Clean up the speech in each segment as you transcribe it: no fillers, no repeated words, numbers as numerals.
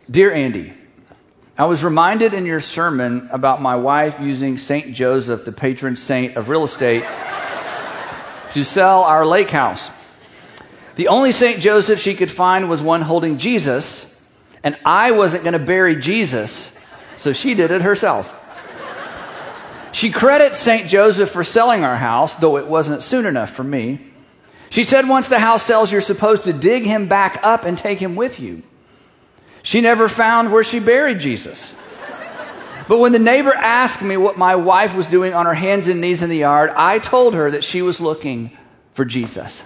Dear Andy, I was reminded in your sermon about my wife using St. Joseph, the patron saint of real estate, to sell our lake house. The only St. Joseph she could find was one holding Jesus, and I wasn't going to bury Jesus, so she did it herself. She credits St. Joseph for selling our house, though it wasn't soon enough for me. She said once the house sells, you're supposed to dig him back up and take him with you. She never found where she buried Jesus. But when the neighbor asked me what my wife was doing on her hands and knees in the yard, I told her that she was looking for Jesus.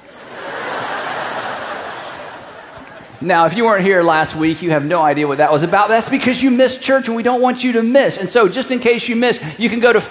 Now, if you weren't here last week, you have no idea what that was about. That's because you missed church, and we don't want you to miss. And so, just in case you missed, you can go to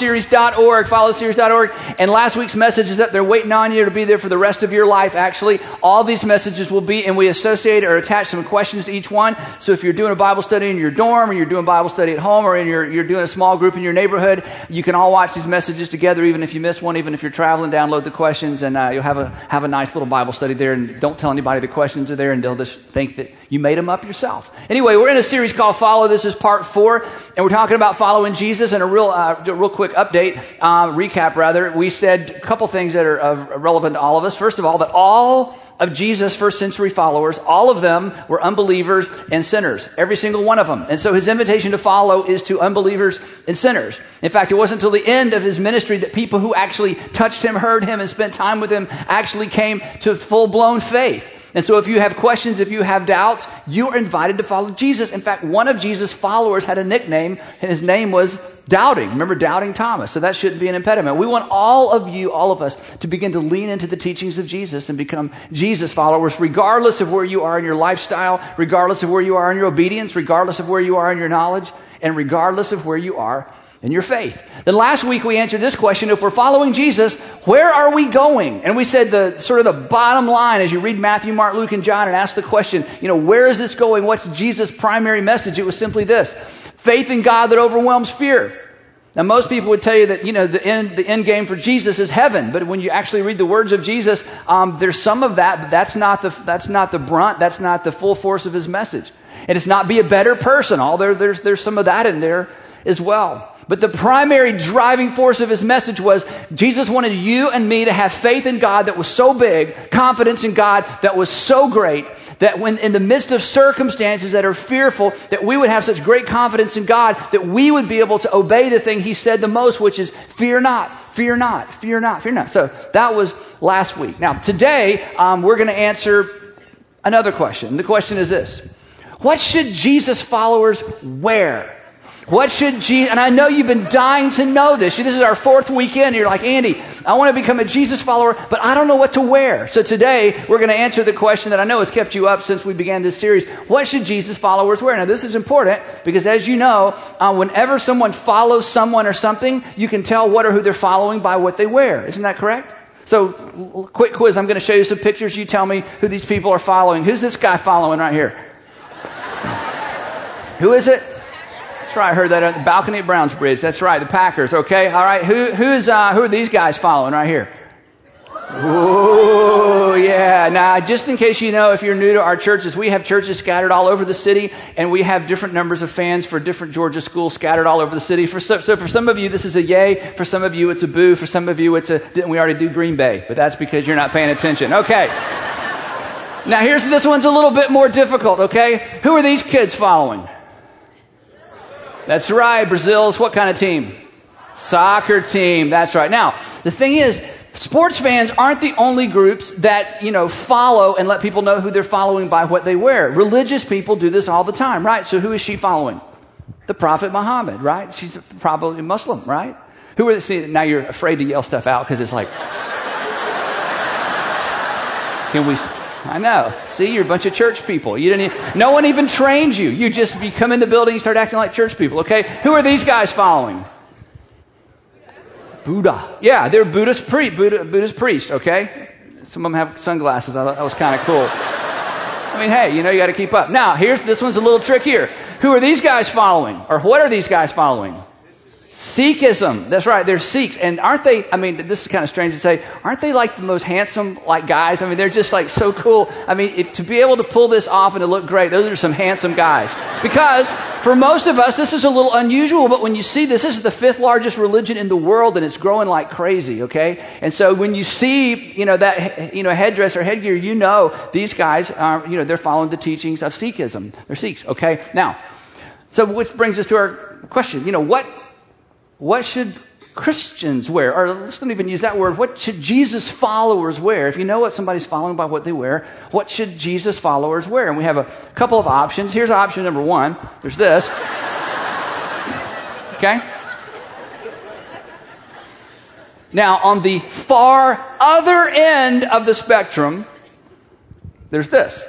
followseries.org, and last week's message is up there waiting on you to be there for the rest of your life, actually. All these messages will be, and we associate or attach some questions to each one. So if you're doing a Bible study in your dorm, or you're doing Bible study at home, or you're doing a small group in your neighborhood, you can all watch these messages together, even if you miss one, even if you're traveling, download the questions, and you'll have a nice little Bible study there, and don't tell anybody the questions are there, and they'll just think that you made them up yourself. Anyway, we're in a series called Follow. This is part 4, and we're talking about following Jesus. And a real quick update, recap rather. We said a couple things that are relevant to all of us. First of all, that all of Jesus' first century followers, all of them were unbelievers and sinners. Every single one of them. And so his invitation to follow is to unbelievers and sinners. In fact, it wasn't until the end of his ministry that people who actually touched him, heard him, and spent time with him actually came to full-blown faith. And so if you have questions, if you have doubts, you are invited to follow Jesus. In fact, one of Jesus' followers had a nickname, and his name was Doubting. Remember Doubting Thomas? So that shouldn't be an impediment. We want all of you, all of us, to begin to lean into the teachings of Jesus and become Jesus followers, regardless of where you are in your lifestyle, regardless of where you are in your obedience, regardless of where you are in your knowledge, and regardless of where you are in your faith. Then last week we answered this question: if we're following Jesus, where are we going? And we said the bottom line as you read Matthew, Mark, Luke, and John and ask the question, where is this going? What's Jesus' primary message? It was simply this: faith in God that overwhelms fear. Now most people would tell you that, the end game for Jesus is heaven. But when you actually read the words of Jesus, there's some of that, but that's not the brunt, that's not the full force of his message. And it's not be a better person. There's some of that in there as well. But the primary driving force of his message was Jesus wanted you and me to have faith in God that was so big, confidence in God that was so great, that when in the midst of circumstances that are fearful, that we would have such great confidence in God that we would be able to obey the thing he said the most, which is fear not, fear not, fear not, fear not. So that was last week. Now today, we're going to answer another question. The question is this: what should Jesus followers wear? What should Jesus, and I know you've been dying to know this. This is our 4th weekend. You're like, Andy, I want to become a Jesus follower, but I don't know what to wear. So today, we're going to answer the question that I know has kept you up since we began this series. What should Jesus followers wear? Now, this is important because, as you know, whenever someone follows someone or something, you can tell what or who they're following by what they wear. Isn't that correct? So, quick quiz. I'm going to show you some pictures. You tell me who these people are following. Who's this guy following right here? Who is it? That's right. I heard that on the balcony at Browns Bridge. That's right. The Packers. Okay. All right. Who are these guys following right here? Ooh, yeah. Now, just in case you know, if you're new to our churches, we have churches scattered all over the city, and we have different numbers of fans for different Georgia schools scattered all over the city. So for some of you, this is a yay. For some of you, it's a boo. For some of you, didn't we already do Green Bay? But that's because you're not paying attention. Okay. Now, this one's a little bit more difficult, okay? Who are these kids following? That's right. Brazil's what kind of team? Soccer team. That's right. Now, the thing is, sports fans aren't the only groups that, follow and let people know who they're following by what they wear. Religious people do this all the time, right? So who is she following? The Prophet Muhammad, right? She's probably Muslim, right? Who are they? See, now you're afraid to yell stuff out because it's like, I know. See, you're a bunch of church people. No one even trained you. You come in the building, you start acting like church people, okay? Who are these guys following? Buddha. Yeah, they're Buddhist priests, okay? Some of them have sunglasses. I thought that was kind of cool. I mean, hey, you got to keep up. Now, this one's a little trickier. Who are these guys following? Or what are these guys following? Sikhism. That's right. They're Sikhs. And aren't they, I mean, this is kind of strange to say, aren't they like the most handsome, like, guys? I mean, they're just like so cool. I mean, to be able to pull this off and to look great, those are some handsome guys. Because for most of us, this is a little unusual, but when you see this is the 5th largest religion in the world and it's growing like crazy, okay? And so when you see, that, headdress or headgear, these guys are, they're following the teachings of Sikhism. They're Sikhs, okay? Now, so which brings us to our question, what should Christians wear? Or let's not even use that word. What should Jesus followers wear? If you know what somebody's following by what they wear, what should Jesus followers wear? And we have a couple of options. Here's option number 1. There's this. Okay? Now, on the far other end of the spectrum, there's this.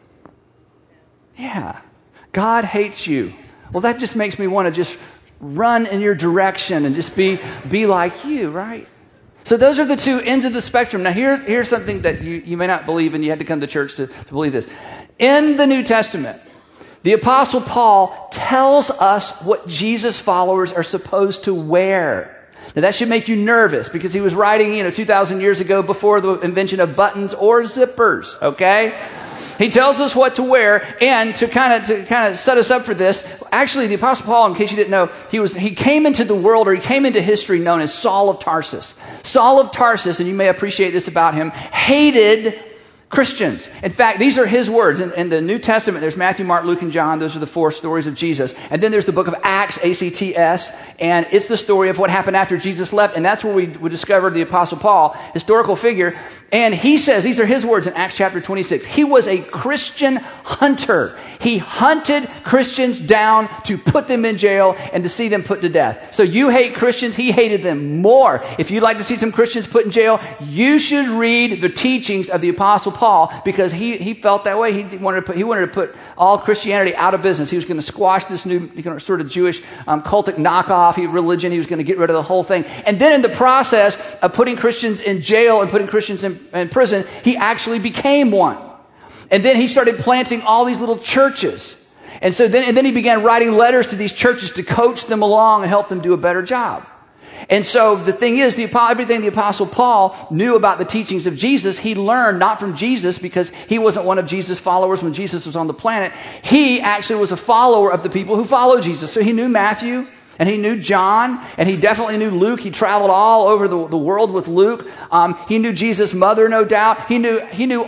Yeah. God hates you. Well, that just makes me want to just run in your direction and just be like you, right? So those are the two ends of the spectrum. Now here's something that you may not believe, and you had to come to church to believe this. In the New Testament, the Apostle Paul tells us what Jesus followers are supposed to wear. Now that should make you nervous because he was writing, 2,000 years ago before the invention of buttons or zippers, okay? He tells us what to wear, and to kind of set us up for this, actually the Apostle Paul, in case you didn't know, he came into the world, or he came into history known as Saul of Tarsus. Saul of Tarsus, and you may appreciate this about him, hated Christians. In fact, these are his words. In the New Testament, there's Matthew, Mark, Luke, and John. Those are the 4 stories of Jesus. And then there's the book of Acts, A-C-T-S, and it's the story of what happened after Jesus left. And that's where we discovered the Apostle Paul, historical figure. And he says, these are his words in Acts chapter 26. He was a Christian hunter. He hunted Christians down to put them in jail and to see them put to death. So you hate Christians, he hated them more. If you'd like to see some Christians put in jail, you should read the teachings of the Apostle Paul, because he felt that way. He wanted to put all Christianity out of business. He was going to squash this new sort of Jewish cultic knockoff religion. He was going to get rid of the whole thing. And then in the process of putting Christians in jail and putting Christians in prison, he actually became one. And then he started planting all these little churches. And then he began writing letters to these churches to coach them along and help them do a better job. And so the thing is, everything the Apostle Paul knew about the teachings of Jesus, he learned not from Jesus, because he wasn't one of Jesus' followers when Jesus was on the planet. He actually was a follower of the people who followed Jesus. So he knew Matthew, and he knew John, and he definitely knew Luke. He traveled all over the world with Luke. He knew Jesus' mother, no doubt. He knew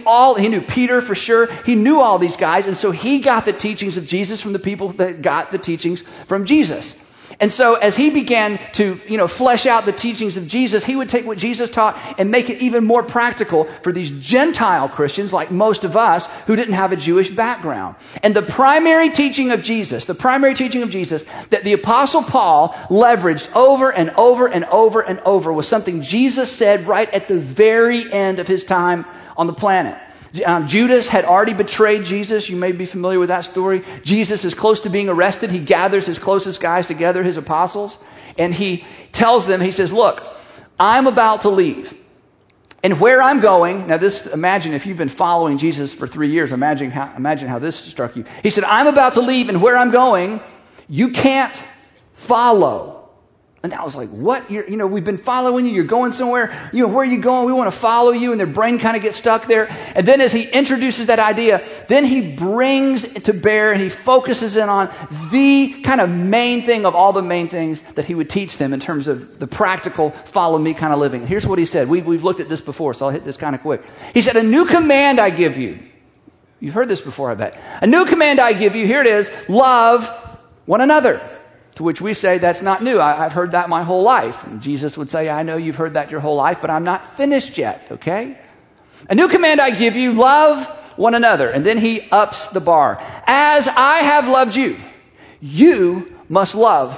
Peter for sure. He knew all these guys, and so he got the teachings of Jesus from the people that got the teachings from Jesus. And so as he began to, flesh out the teachings of Jesus, he would take what Jesus taught and make it even more practical for these Gentile Christians, like most of us, who didn't have a Jewish background. And the primary teaching of Jesus that the Apostle Paul leveraged over and over and over and over was something Jesus said right at the very end of his time on the planet. Judas had already betrayed Jesus. You may be familiar with that story. Jesus is close to being arrested. He gathers his closest guys together, his apostles, and he tells them, he says, look, I'm about to leave. And where I'm going, now imagine if you've been following Jesus for 3 years, imagine how this struck you. He said, I'm about to leave, and where I'm going, you can't follow. And I was like, what? We've been following you. You're going somewhere. Where are you going? We want to follow you. And their brain kind of gets stuck there. And then as he introduces that idea, then he brings it to bear and he focuses in on the kind of main thing of all the main things that he would teach them in terms of the practical follow me kind of living. Here's what he said. We've looked at this before, so I'll hit this kind of quick. He said, a new command I give you. You've heard this before, I bet. A new command I give you. Here it is. Love one another. To which we say, that's not new. I've heard that my whole life. And Jesus would say, I know you've heard that your whole life, but I'm not finished yet, okay? A new command I give you, love one another. And then he ups the bar. As I have loved you, you must love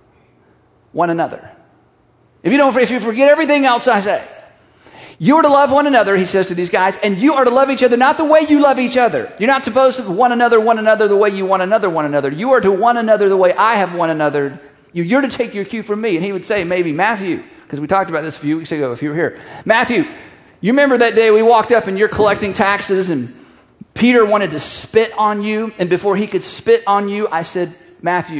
one another. If you forget everything else I say, you are to love one another, he says to these guys, and you are to love each other not the way you love each other. You're not supposed to one another the way you want another one another. You are to one another the way I have one another. You're to take your cue from me. And he would say, maybe, Matthew, because we talked about this a few weeks ago if you were here. Matthew, you remember that day we walked up and you're collecting taxes and Peter wanted to spit on you. And before he could spit on you, I said, Matthew,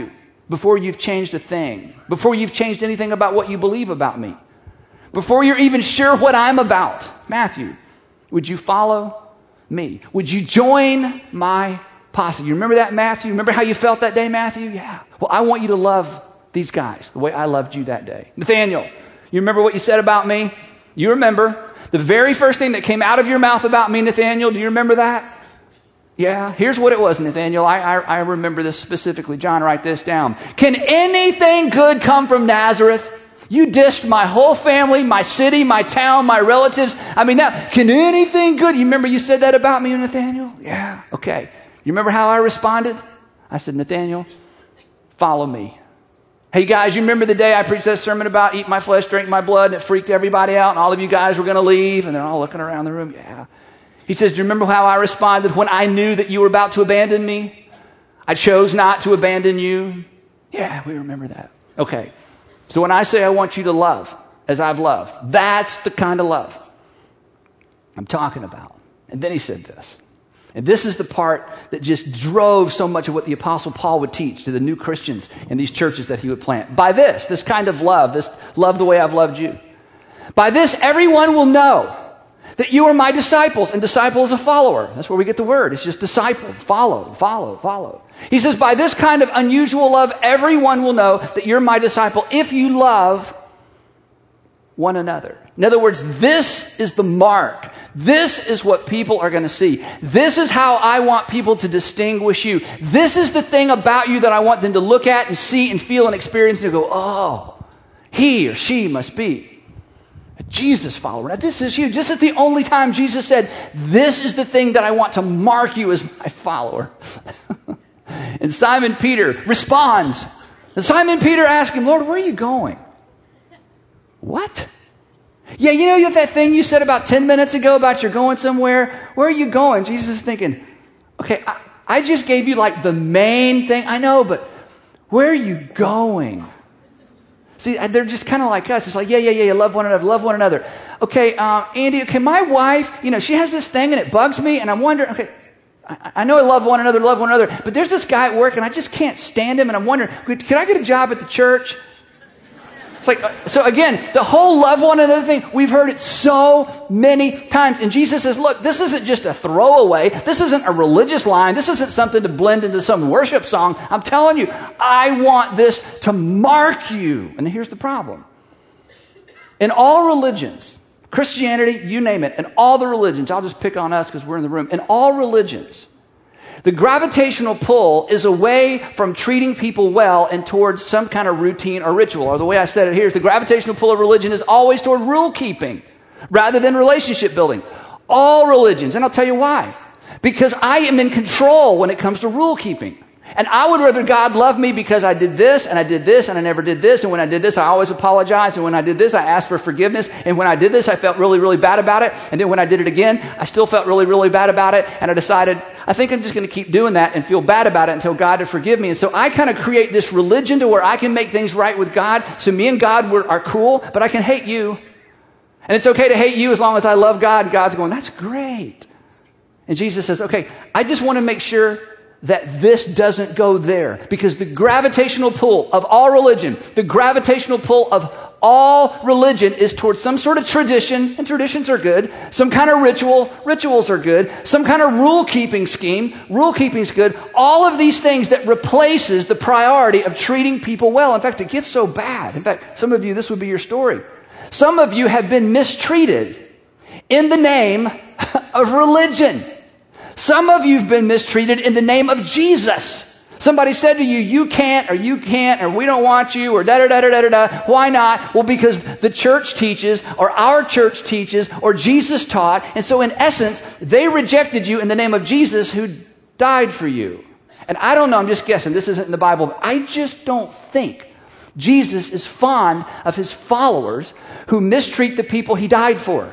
before you've changed a thing, before you've changed anything about what you believe about me, before you're even sure what I'm about. Matthew, would you follow me? Would you join my posse? You remember that, Matthew? Remember how you felt that day, Matthew? Yeah. Well, I want you to love these guys the way I loved you that day. Nathaniel, you remember what you said about me? You remember the very first thing that came out of your mouth about me, Nathaniel? Do you remember that? Yeah. Here's what it was, Nathaniel. I remember this specifically. John, write this down. Can anything good come from Nazareth? You dissed my whole family, my city, my town, my relatives. I mean, can anything good? You remember you said that about me, Nathaniel? Yeah. Okay. You remember how I responded? I said, Nathaniel, follow me. Hey guys, you remember the day I preached that sermon about eat my flesh, drink my blood, and it freaked everybody out, and all of you guys were going to leave, and they're all looking around the room. Yeah. He says, do you remember how I responded when I knew that you were about to abandon me? I chose not to abandon you. Yeah, we remember that. Okay. So when I say I want you to love as I've loved, that's the kind of love I'm talking about. And then he said this. And this is the part that just drove so much of what the Apostle Paul would teach to the new Christians in these churches that he would plant. By this kind of love, this love the way I've loved you. By this, everyone will know that you are my disciples, and disciple is a follower. That's where we get the word. It's just disciple, follow. He says, by this kind of unusual love, everyone will know that you're my disciple if you love one another. In other words, this is the mark. This is what people are going to see. This is how I want people to distinguish you. This is the thing about you that I want them to look at and see and feel and experience and go, oh, he or she must be a Jesus follower. Now, this is huge. This is the only time Jesus said, this is the thing that I want to mark you as my follower. And Simon Peter responds. And Simon Peter asks him, Lord, where are you going? What? Yeah, you know that thing you said about 10 minutes ago about you're going somewhere? Where are you going? Jesus is thinking, okay, I just gave you like the main thing. I know, but where are you going? See, they're just kind of like us. It's like, yeah, love one another. Okay, Andy, okay, my wife, she has this thing and it bugs me and I'm wondering, okay, I know I love one another, but there's this guy at work and I just can't stand him and I'm wondering, could I get a job at the church? It's like, so again, the whole love one another thing, we've heard it so many times. And Jesus says, look, this isn't just a throwaway. This isn't a religious line. This isn't something to blend into some worship song. I'm telling you, I want this to mark you. And here's the problem. In all religions, Christianity, you name it, in all the religions, I'll just pick on us because we're in the room. In all religions, the gravitational pull is away from treating people well and towards some kind of routine or ritual. Or the way I said it here is the gravitational pull of religion is always toward rule keeping rather than relationship building. All religions. And I'll tell you why. Because I am in control when it comes to rule keeping. And I would rather God love me because I did this and I did this and I never did this. And when I did this, I always apologized. And when I did this, I asked for forgiveness. And when I did this, I felt really, really bad about it. And then when I did it again, I still felt really, really bad about it. And I decided, I think I'm just going to keep doing that and feel bad about it until God to forgive me. And so I kind of create this religion to where I can make things right with God. So me and God are cool, but I can hate you. And it's okay to hate you as long as I love God. God's going, that's great. And Jesus says, okay, I just want to make sure that this doesn't go there. Because the gravitational pull of all religion, the gravitational pull of all religion is towards some sort of tradition, and traditions are good, some kind of ritual, rituals are good, some kind of rule-keeping scheme, rule-keeping is good, all of these things that replaces the priority of treating people well. In fact, it gets so bad. In fact, some of you, this would be your story. Some of you have been mistreated in the name of religion. Some of you have been mistreated in the name of Jesus. Somebody said to you, you can't, or we don't want you, or da-da-da-da-da-da. Why not? Well, because the church teaches, or our church teaches, or Jesus taught. And so in essence, they rejected you in the name of Jesus who died for you. And I don't know, I'm just guessing, this isn't in the Bible, but I just don't think Jesus is fond of his followers who mistreat the people he died for.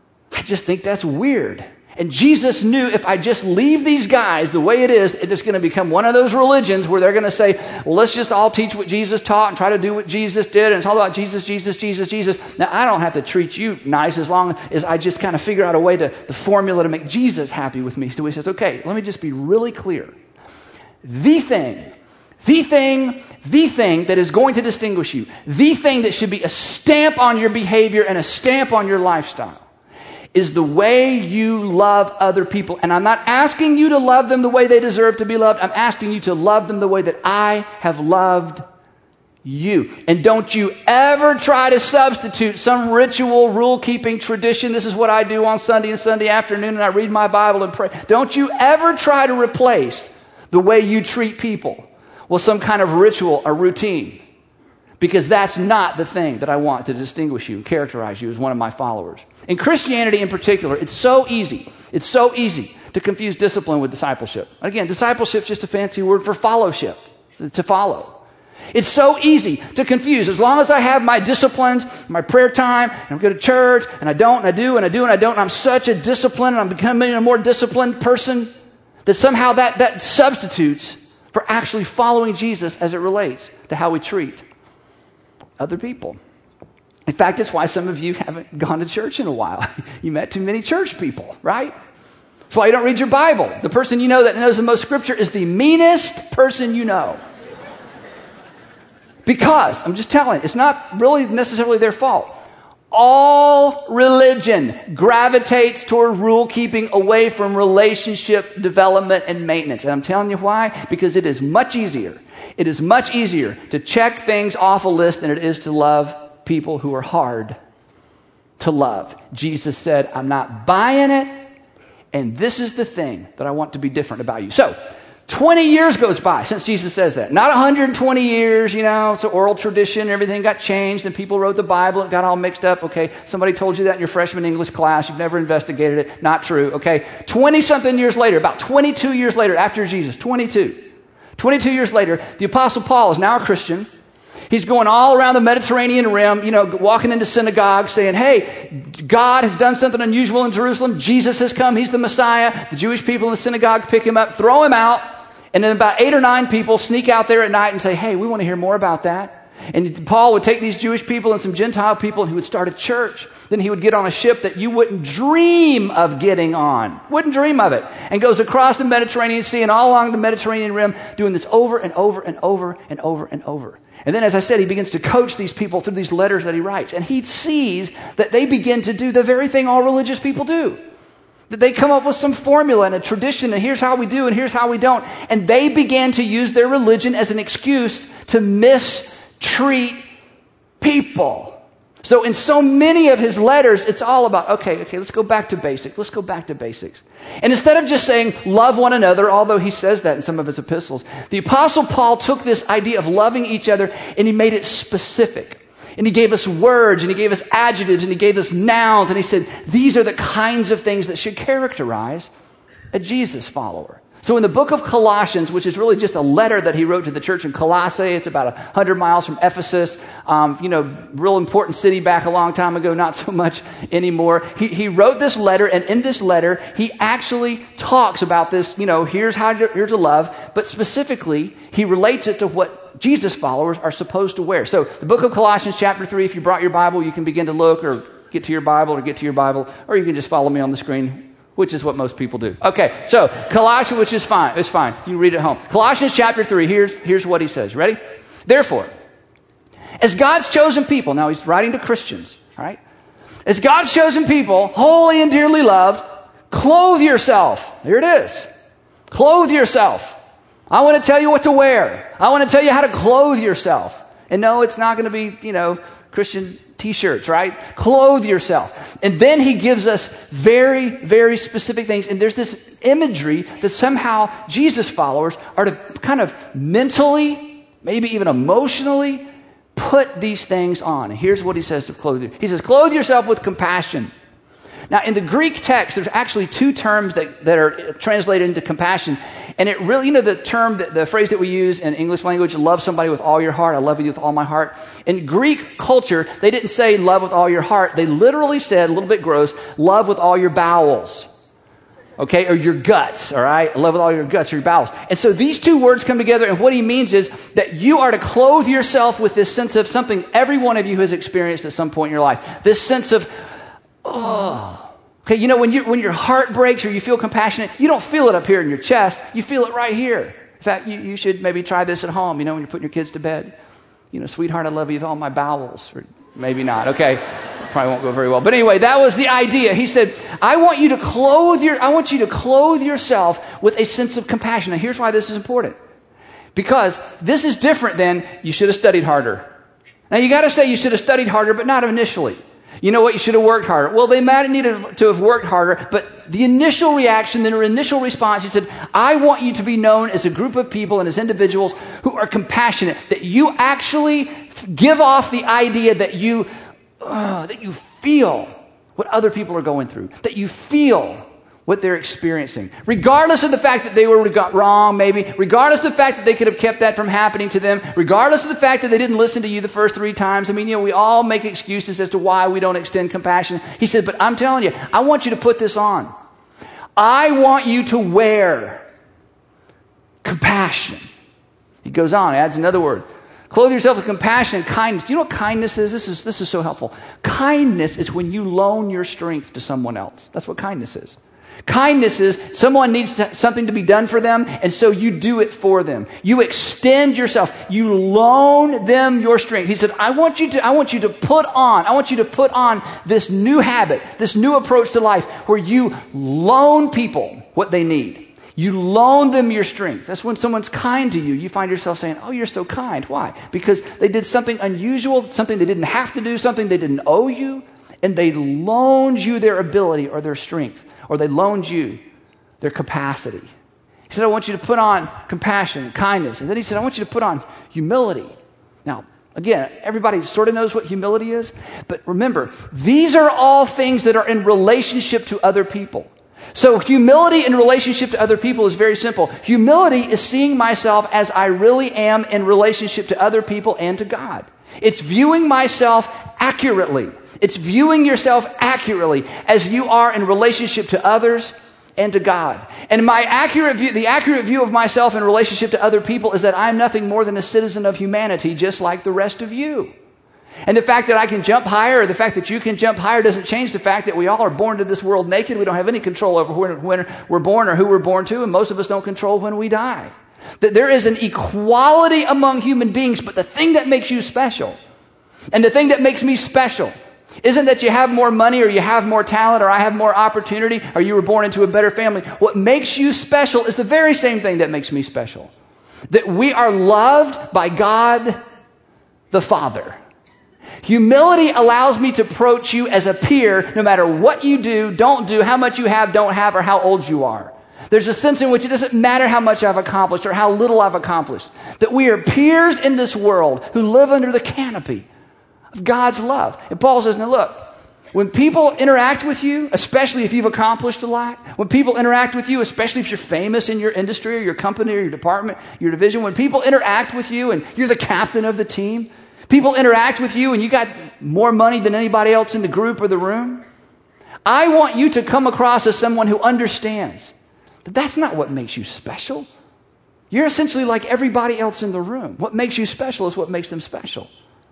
I just think that's weird. And Jesus knew if I just leave these guys the way it is, it's going to become one of those religions where they're going to say, well, let's just all teach what Jesus taught and try to do what Jesus did. And it's all about Jesus, Jesus, Jesus, Jesus. Now, I don't have to treat you nice as long as I just kind of figure out a way the formula to make Jesus happy with me. So he says, okay, let me just be really clear. The thing the thing that is going to distinguish you, the thing that should be a stamp on your behavior and a stamp on your lifestyle, is the way you love other people. And I'm not asking you to love them the way they deserve to be loved. I'm asking you to love them the way that I have loved you. And don't you ever try to substitute some ritual, rule-keeping tradition. This is what I do on Sunday and Sunday afternoon, and I read my Bible and pray. Don't you ever try to replace the way you treat people with some kind of ritual or routine, because that's not the thing that I want to distinguish you and characterize you as one of my followers. In Christianity in particular, it's so easy to confuse discipline with discipleship. Again, discipleship is just a fancy word for fellowship, to follow. It's so easy to confuse. As long as I have my disciplines, my prayer time, and I go to church, and I don't, and I do, and I do, and I don't, and I'm such a disciplined, and I'm becoming a more disciplined person, that somehow that substitutes for actually following Jesus as it relates to how we treat other people. In fact, it's why some of you haven't gone to church in a while. You met too many church people, right? That's why you don't read your Bible. The person you know that knows the most scripture is the meanest person you know. Because, I'm just telling you, it's not really necessarily their fault. All religion gravitates toward rule keeping away from relationship development and maintenance. And I'm telling you why? Because it is much easier. It is much easier to check things off a list than it is to love people who are hard to love. Jesus said, I'm not buying it, and this is the thing that I want to be different about you. So, 20 years goes by since Jesus says that. Not 120 years, it's an oral tradition. Everything got changed and people wrote the Bible. It got all mixed up. Okay, somebody told you that in your freshman English class. You've never investigated it. Not true. Okay, 20-something years later, about 22 years later after Jesus, 22 years later, the Apostle Paul is now a Christian. He's going all around the Mediterranean rim, walking into synagogues saying, hey, God has done something unusual in Jerusalem. Jesus has come. He's the Messiah. The Jewish people in the synagogue pick him up, throw him out. And then about 8 or 9 people sneak out there at night and say, hey, we want to hear more about that. And Paul would take these Jewish people and some Gentile people and he would start a church. Then he would get on a ship that you wouldn't dream of getting on. Wouldn't dream of it. And goes across the Mediterranean Sea and all along the Mediterranean rim, doing this over and over and over and over and over. And then, as I said, he begins to coach these people through these letters that he writes. And he sees that they begin to do the very thing all religious people do. That they come up with some formula and a tradition, and here's how we do and here's how we don't. And they began to use their religion as an excuse to mistreat people. So in so many of his letters, it's all about, okay, let's go back to basics. Let's go back to basics. And instead of just saying, love one another, although he says that in some of his epistles, the Apostle Paul took this idea of loving each other and he made it specific. And he gave us words, and he gave us adjectives, and he gave us nouns, and he said, these are the kinds of things that should characterize a Jesus follower. So in the book of Colossians, which is really just a letter that he wrote to the church in Colossae, it's about 100 miles from Ephesus, real important city back a long time ago, not so much anymore. He wrote this letter, and in this letter, he actually talks about this, here's how you're to love, but specifically, he relates it to what Jesus followers are supposed to wear. So the book of Colossians chapter 3, if you brought your Bible, you can begin to look or get to your Bible, or you can just follow me on the screen, which is what most people do. Okay, so Colossians, which is fine. It's fine. You can read it at home. Colossians chapter 3, here's what he says. Ready? Therefore, as God's chosen people, now he's writing to Christians, all right? As God's chosen people, holy and dearly loved, clothe yourself. Here it is. Clothe yourself. I want to tell you what to wear. I want to tell you how to clothe yourself. And no, it's not going to be, Christian t-shirts, right? Clothe yourself. And then he gives us very, very specific things. And there's this imagery that somehow Jesus followers are to kind of mentally, maybe even emotionally, put these things on. And here's what he says to clothe you. He says, clothe yourself with compassion. Now, in the Greek text, there's actually 2 terms that are translated into compassion. And it really, the phrase that we use in English language, love somebody with all your heart. I love you with all my heart. In Greek culture, they didn't say love with all your heart. They literally said, a little bit gross, love with all your bowels. Okay, or your guts, all right? Love with all your guts or your bowels. And so these 2 words come together, and what he means is that you are to clothe yourself with this sense of something every one of you has experienced at some point in your life. This sense of, okay, when your heart breaks or you feel compassionate, you don't feel it up here in your chest. You feel it right here In fact, you should maybe try this at home, when you're putting your kids to bed. Sweetheart, I love you with all my bowels. Or maybe not. Okay. Probably won't go very well. But anyway, that was the idea. He said, I want you to clothe yourself with a sense of compassion. Now, here's why this is important. Because this is different than you should have studied harder. Now, you got to say you should have studied harder, but not initially. You know what? You should have worked harder. Well, they might have needed to have worked harder, but the initial reaction, their initial response, he said, I want you to be known as a group of people and as individuals who are compassionate, that you actually give off the idea that you feel what other people are going through, that you feel what they're experiencing, regardless of the fact that they were wrong, maybe, regardless of the fact that they could have kept that from happening to them, regardless of the fact that they didn't listen to you the first 3 times. We all make excuses as to why we don't extend compassion. He said, but I'm telling you, I want you to put this on. I want you to wear compassion. He goes on, adds another word. Clothe yourself with compassion and kindness. Do you know what kindness is? This is so helpful. Kindness is when you loan your strength to someone else. That's what kindness is. Kindness is someone needs something to be done for them, and so you do it for them. You extend yourself. You loan them your strength. He said, I want you to put on this new habit, this new approach to life where you loan people what they need. You loan them your strength. That's when someone's kind to you. You find yourself saying, oh, you're so kind. Why? Because they did something unusual, something they didn't have to do, something they didn't owe you, and they loaned you their ability or their strength. Or they loaned you their capacity. He said, I want you to put on compassion and kindness. And then he said, I want you to put on humility. Now, again, everybody sort of knows what humility is. But remember, these are all things that are in relationship to other people. So humility in relationship to other people is very simple. Humility is seeing myself as I really am in relationship to other people and to God. It's viewing myself accurately. It's viewing yourself accurately as you are in relationship to others and to God. And the accurate view of myself in relationship to other people is that I'm nothing more than a citizen of humanity, just like the rest of you. And the fact that I can jump higher, or the fact that you can jump higher, doesn't change the fact that we all are born to this world naked. We don't have any control over when we're born or who we're born to, and most of us don't control when we die. That there is an equality among human beings, but the thing that makes you special, and the thing that makes me special, isn't that you have more money or you have more talent or I have more opportunity or you were born into a better family. What makes you special is the very same thing that makes me special. That we are loved by God the Father. Humility allows me to approach you as a peer no matter what you do, don't do, how much you have, don't have, or how old you are. There's a sense in which it doesn't matter how much I've accomplished or how little I've accomplished. That we are peers in this world who live under the canopy of God's love. And Paul says, now look, when people interact with you, especially if you've accomplished a lot, when people interact with you, especially if you're famous in your industry or your company or your department, your division, when people interact with you and you're the captain of the team, people interact with you and you got more money than anybody else in the group or the room, I want you to come across as someone who understands that that's not what makes you special. You're essentially like everybody else in the room. What makes you special is what makes them special.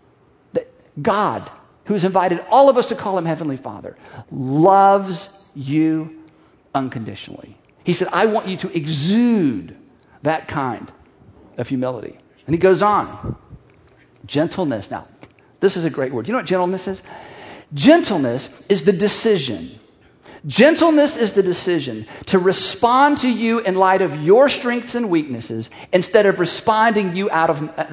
God, who's invited all of us to call him Heavenly Father, loves you unconditionally. He said, I want you to exude that kind of humility. And he goes on. Gentleness. Now, this is a great word. You know what gentleness is? Gentleness is the decision. Gentleness is the decision to respond to you in light of your strengths and weaknesses instead of responding to you out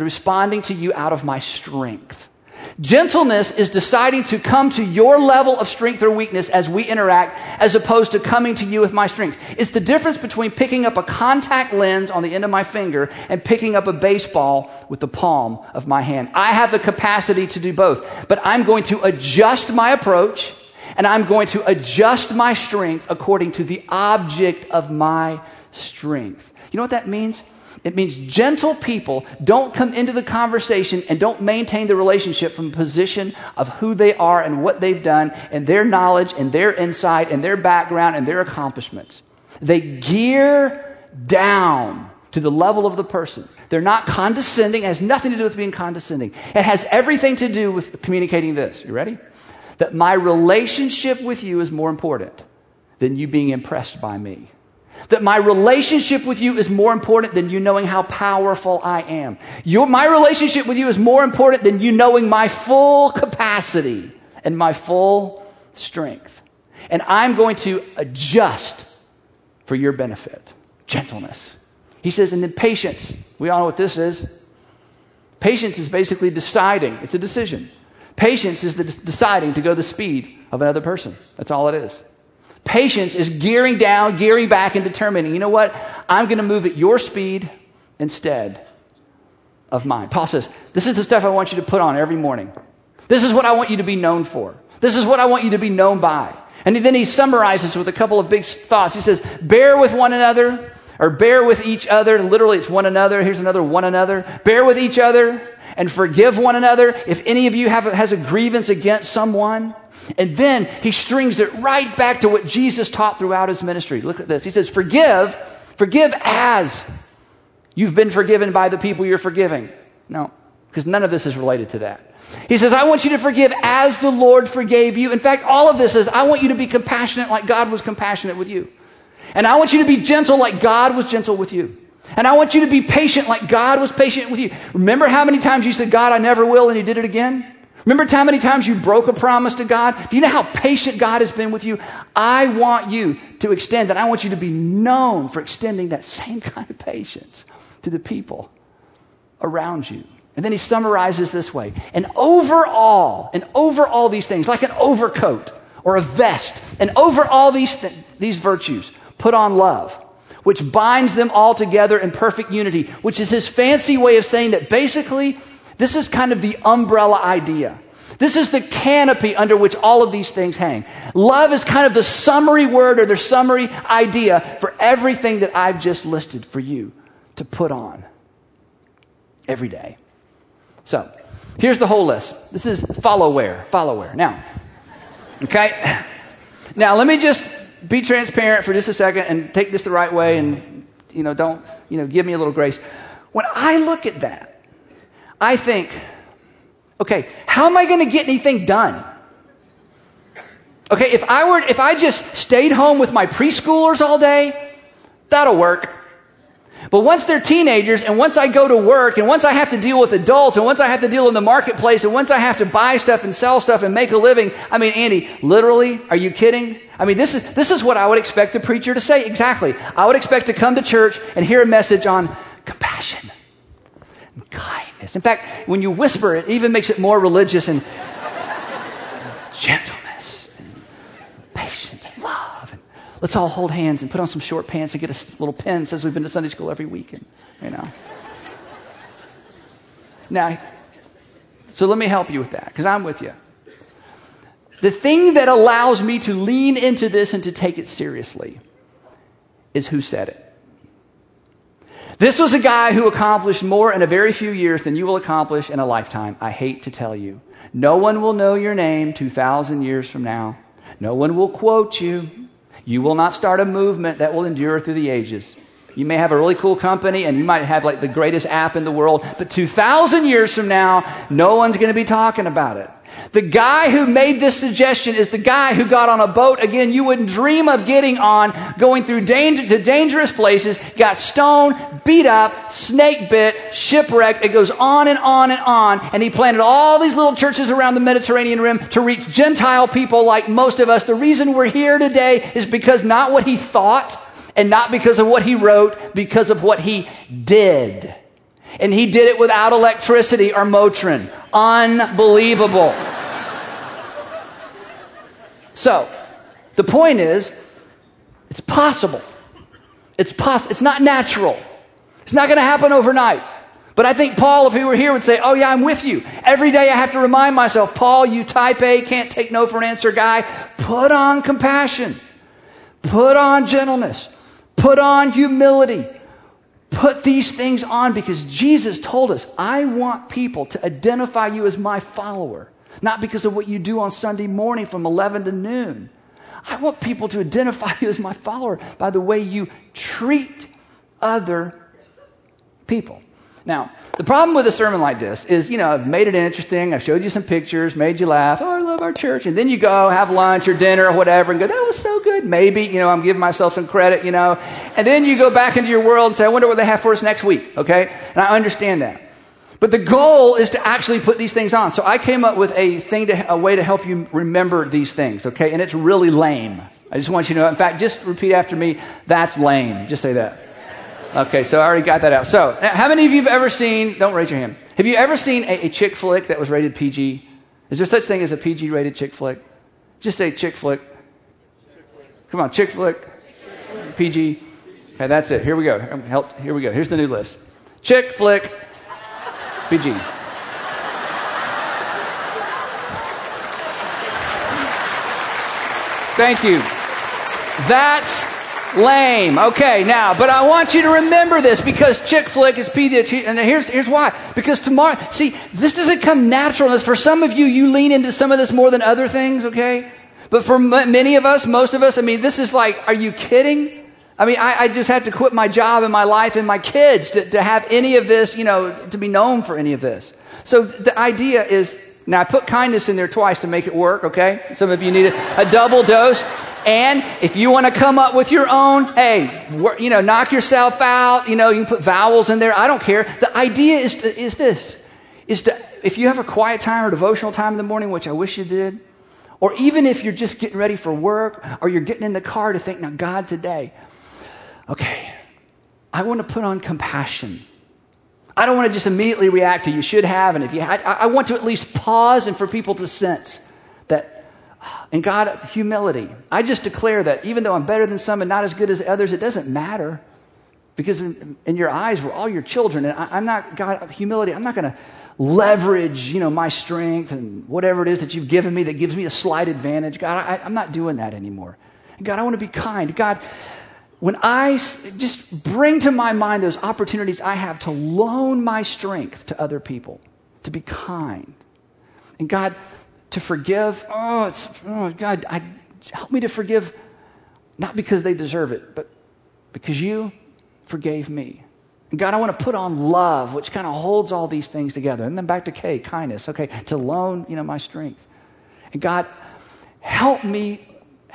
of my strength. Gentleness is deciding to come to your level of strength or weakness as we interact, as opposed to coming to you with my strength. It's the difference between picking up a contact lens on the end of my finger and picking up a baseball with the palm of my hand. I have the capacity to do both, but I'm going to adjust my approach and I'm going to adjust my strength according to the object of my strength. You know what that means? It means gentle people don't come into the conversation and don't maintain the relationship from a position of who they are and what they've done and their knowledge and their insight and their background and their accomplishments. They gear down to the level of the person. They're not condescending. It has nothing to do with being condescending. It has everything to do with communicating this. You ready? That my relationship with you is more important than you being impressed by me. That my relationship with you is more important than you knowing how powerful I am. My relationship with you is more important than you knowing my full capacity and my full strength. And I'm going to adjust for your benefit. Gentleness. He says, and then patience. We all know what this is. Patience is basically deciding. It's a decision. Patience is deciding to go the speed of another person. That's all it is. Patience is gearing down, gearing back, and determining, you know what? I'm going to move at your speed instead of mine. Paul says, this is the stuff I want you to put on every morning. This is what I want you to be known for. This is what I want you to be known by. And then he summarizes with a couple of big thoughts. He says, bear with one another, or bear with each other. Literally, it's one another. Here's another one another. Bear with each other and forgive one another if any of you has a grievance against someone. And then he strings it right back to what Jesus taught throughout his ministry. Look at this. He says, forgive as you've been forgiven by the people you're forgiving. No, because none of this is related to that. He says, I want you to forgive as the Lord forgave you. In fact, all of this is, I want you to be compassionate like God was compassionate with you. And I want you to be gentle like God was gentle with you. And I want you to be patient like God was patient with you. Remember how many times you said, God, I never will, and you did it again? Remember how many times you broke a promise to God? Do you know how patient God has been with you? I want you to extend, and I want you to be known for extending that same kind of patience to the people around you. And then he summarizes this way. And over all these things, like an overcoat or a vest, and over all these virtues, put on love, which binds them all together in perfect unity, which is his fancy way of saying that basically, this is kind of the umbrella idea. This is the canopy under which all of these things hang. Love is kind of the summary word or the summary idea for everything that I've just listed for you to put on every day. So, here's the whole list. This is follow where. Now, okay? Now, let me just be transparent for just a second and take this the right way and, don't, give me a little grace. When I look at that, I think, okay, how am I going to get anything done? Okay, if I just stayed home with my preschoolers all day, that'll work. But once they're teenagers, and once I go to work, and once I have to deal with adults, and once I have to deal in the marketplace, and once I have to buy stuff and sell stuff and make a living, I mean, Andy, literally, are you kidding? I mean, this is what I would expect a preacher to say. Exactly. I would expect to come to church and hear a message on compassion and kindness. In fact, when you whisper, it even makes it more religious, and gentleness and patience and love. And let's all hold hands and put on some short pants and get a little pen that says we've been to Sunday school every week. And, Now, so let me help you with that, because I'm with you. The thing that allows me to lean into this and to take it seriously is who said it. This was a guy who accomplished more in a very few years than you will accomplish in a lifetime. I hate to tell you. No one will know your name 2,000 years from now. No one will quote you. You will not start a movement that will endure through the ages. You may have a really cool company and you might have like the greatest app in the world, but 2,000 years from now, no one's going to be talking about it. The guy who made this suggestion is the guy who got on a boat, again, you wouldn't dream of getting on, going through dangerous places, got stoned, beat up, snake bit, shipwrecked. It goes on and on and on. And he planted all these little churches around the Mediterranean rim to reach Gentile people like most of us. The reason we're here today is because not what he thought and not because of what he wrote, because of what he did. And he did it without electricity or Motrin. Unbelievable. So, the point is, it's possible. It's not natural. It's not going to happen overnight. But I think Paul, if he were here, would say, oh yeah, I'm with you. Every day I have to remind myself, Paul, you type A, can't take no for an answer guy. Put on compassion. Put on gentleness. Put on humility. Put these things on because Jesus told us, I want people to identify you as my follower, not because of what you do on Sunday morning from 11 to noon. I want people to identify you as my follower by the way you treat other people. Now, the problem with a sermon like this is, I've made it interesting. I've showed you some pictures, made you laugh. Oh, I love our church. And then you go have lunch or dinner or whatever and go, that was so good. Maybe, I'm giving myself some credit, And then you go back into your world and say, I wonder what they have for us next week, okay? And I understand that. But the goal is to actually put these things on. So I came up with a way to help you remember these things, okay? And it's really lame. I just want you to know. In fact, just repeat after me, that's lame. Just say that. Okay, so I already got that out. So, how many of you have ever seen, don't raise your hand, have you ever seen a chick flick that was rated PG? Is there such thing as a PG rated chick flick? Just say chick flick. Come on, chick flick. PG. Okay, that's it. Here we go. Here we go. Here's the new list. Chick flick. PG. Thank you. That's lame. Okay, now, but I want you to remember this because chick flick is PG. And here's why. Because tomorrow, see, this doesn't come natural. For some of you, you lean into some of this more than other things, okay? But for many of us, most of us, this is like, are you kidding? I just have to quit my job and my life and my kids to have any of this, to be known for any of this. So the idea is, now I put kindness in there twice to make it work, okay? Some of you need a double dose. And if you want to come up with your own, hey, knock yourself out. You can put vowels in there. I don't care. The idea is this: if you have a quiet time or devotional time in the morning, which I wish you did, or even if you're just getting ready for work or you're getting in the car to think, now God, today, okay, I want to put on compassion. I don't want to just immediately react to you should have, and if you had, I want to at least pause and for people to sense that. And God, humility. I just declare that even though I'm better than some and not as good as others, it doesn't matter. Because in your eyes, we're all your children. And I'm not, God, humility, I'm not going to leverage, my strength and whatever it is that you've given me that gives me a slight advantage. God, I'm not doing that anymore. And God, I want to be kind. God, when I just bring to my mind those opportunities I have to loan my strength to other people, to be kind. And God, to forgive, God, help me to forgive, not because they deserve it, but because you forgave me. And God, I want to put on love, which kind of holds all these things together. And then back to K, kindness, okay, to loan, my strength. And God, help me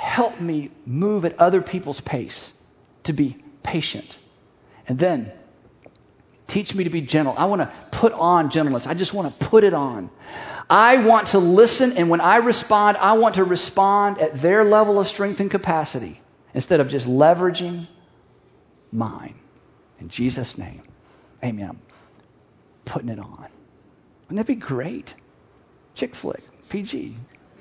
move at other people's pace, to be patient. And then teach me to be gentle. I want to put on gentleness. I just want to put it on. I want to listen, and when I respond, I want to respond at their level of strength and capacity instead of just leveraging mine. In Jesus' name, amen. I'm putting it on. Wouldn't that be great? Chick flick, PG.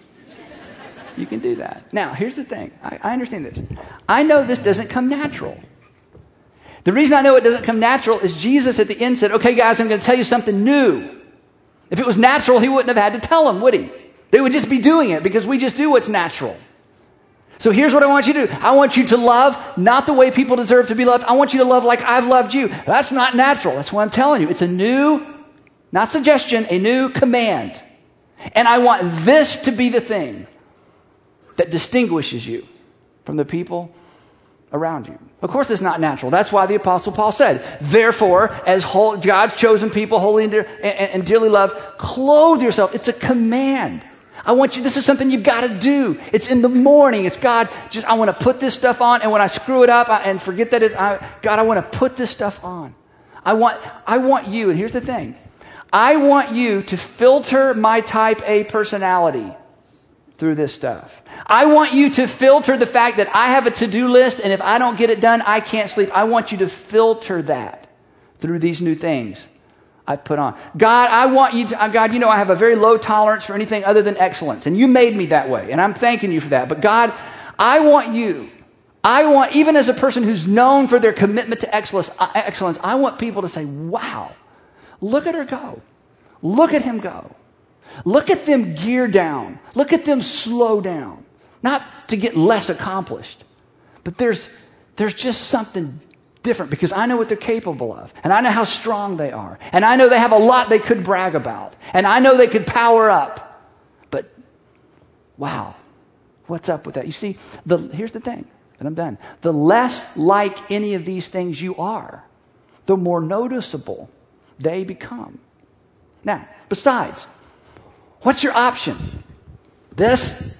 You can do that. Now, here's the thing. I understand this. I know this doesn't come natural. The reason I know it doesn't come natural is Jesus at the end said, okay, guys, I'm going to tell you something new. If it was natural, he wouldn't have had to tell them, would he? They would just be doing it because we just do what's natural. So here's what I want you to do. I want you to love not the way people deserve to be loved. I want you to love like I've loved you. That's not natural. That's what I'm telling you. It's a new, not suggestion, a new command. And I want this to be the thing that distinguishes you from the people around you. Of course, it's not natural. That's why the Apostle Paul said, therefore, as God's chosen people, holy and dearly loved, clothe yourself. It's a command. I want you, this is something you've got to do. It's in the morning. It's God, I want to put this stuff on, and when I screw it up and forget that God, I want to put this stuff on. I want you, and here's the thing. I want you to filter my type A personality through this stuff. I want you to filter the fact that I have a to-do list, and if I don't get it done, I can't sleep. I want you to filter that through these new things I've put on. God, I want you to, God, I have a very low tolerance for anything other than excellence, and you made me that way, and I'm thanking you for that. But God, I want, even as a person who's known for their commitment to excellence, I want people to say, wow, look at her go. Look at him go. Look at them gear down. Look at them slow down. Not to get less accomplished, but there's just something different because I know what they're capable of, and I know how strong they are, and I know they have a lot they could brag about, and I know they could power up. But wow, what's up with that? You see, here's the thing, and I'm done. The less like any of these things you are, the more noticeable they become. Now, besides, what's your option? This?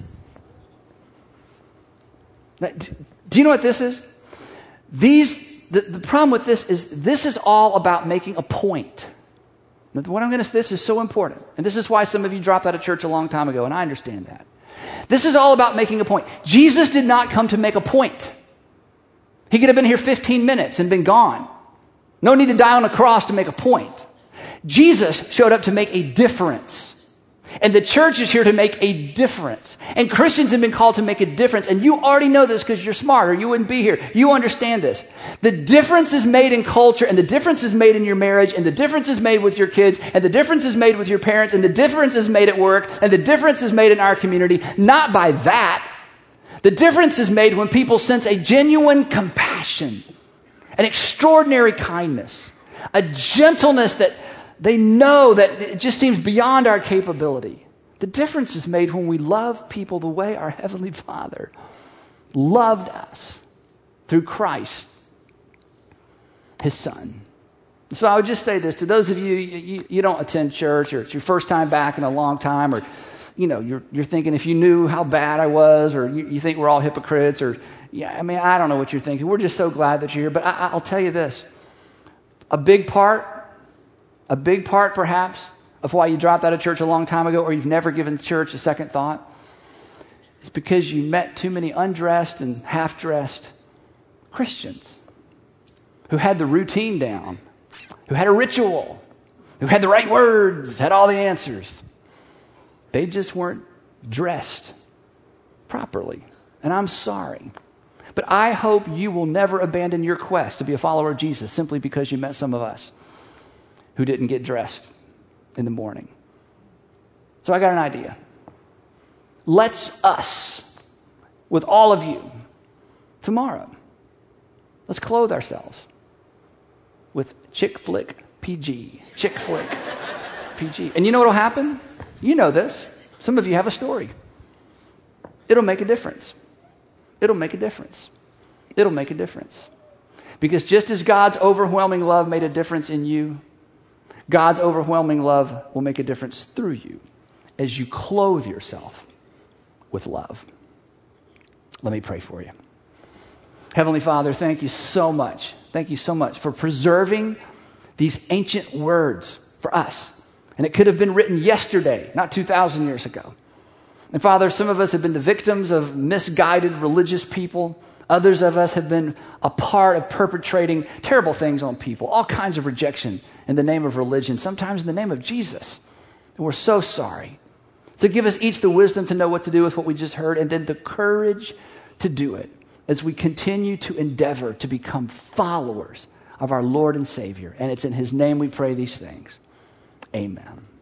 Do you know what this is? The problem with this is all about making a point. This is so important. And this is why some of you dropped out of church a long time ago, and I understand that. This is all about making a point. Jesus did not come to make a point. He could have been here 15 minutes and been gone. No need to die on a cross to make a point. Jesus showed up to make a difference. And the church is here to make a difference. And Christians have been called to make a difference. And you already know this because you're smart or you wouldn't be here. You understand this. The difference is made in culture, and the difference is made in your marriage, and the difference is made with your kids, and the difference is made with your parents, and the difference is made at work, and the difference is made in our community. Not by that. The difference is made when people sense a genuine compassion, an extraordinary kindness, a gentleness that they know that it just seems beyond our capability. The difference is made when we love people the way our Heavenly Father loved us through Christ, His Son. So I would just say this to those of you don't attend church, or it's your first time back in a long time, or you're thinking if you knew how bad I was, or you think we're all hypocrites, or I don't know what you're thinking. We're just so glad that you're here. But I'll tell you this: a big part perhaps of why you dropped out of church a long time ago, or you've never given church a second thought, is because you met too many undressed and half-dressed Christians who had the routine down, who had a ritual, who had the right words, had all the answers. They just weren't dressed properly. And I'm sorry. But I hope you will never abandon your quest to be a follower of Jesus simply because you met some of us who didn't get dressed in the morning. So I got an idea. Us, with all of you, tomorrow, let's clothe ourselves with Chick Flick PG. Chick Flick PG. And you know what will happen? You know this. Some of you have a story. It'll make a difference. It'll make a difference. It'll make a difference. Because just as God's overwhelming love made a difference in you, God's overwhelming love will make a difference through you as you clothe yourself with love. Let me pray for you. Heavenly Father, thank you so much. Thank you so much for preserving these ancient words for us. And it could have been written yesterday, not 2,000 years ago. And Father, some of us have been the victims of misguided religious people. Others of us have been a part of perpetrating terrible things on people, all kinds of rejection in the name of religion, sometimes in the name of Jesus. And we're so sorry. So give us each the wisdom to know what to do with what we just heard, and then the courage to do it as we continue to endeavor to become followers of our Lord and Savior. And it's in His name we pray these things. Amen.